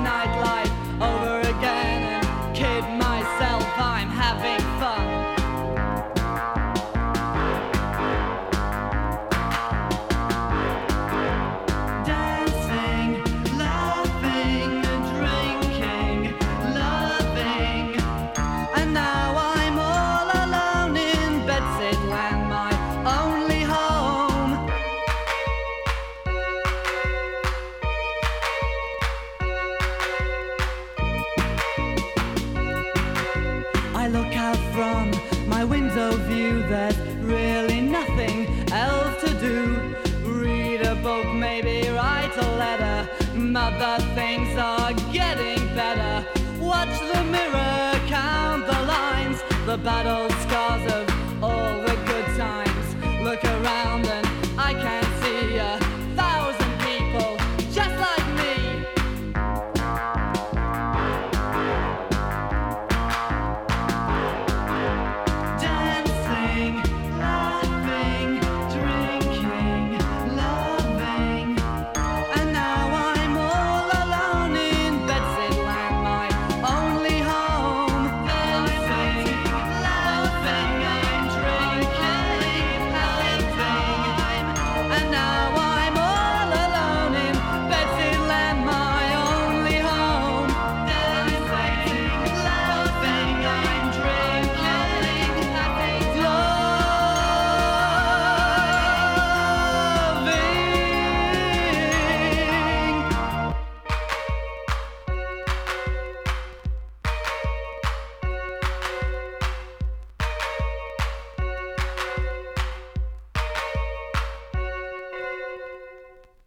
nightlife over again and kid myself I'm having fun. Dancing, laughing, drinking, loving, and now I'm all alone in Bedsidland, my only home. I look out from my window view, there's really nothing else to do. Read a book, maybe write a letter. Mother, things are getting better. Watch the mirror, count the lines. The battle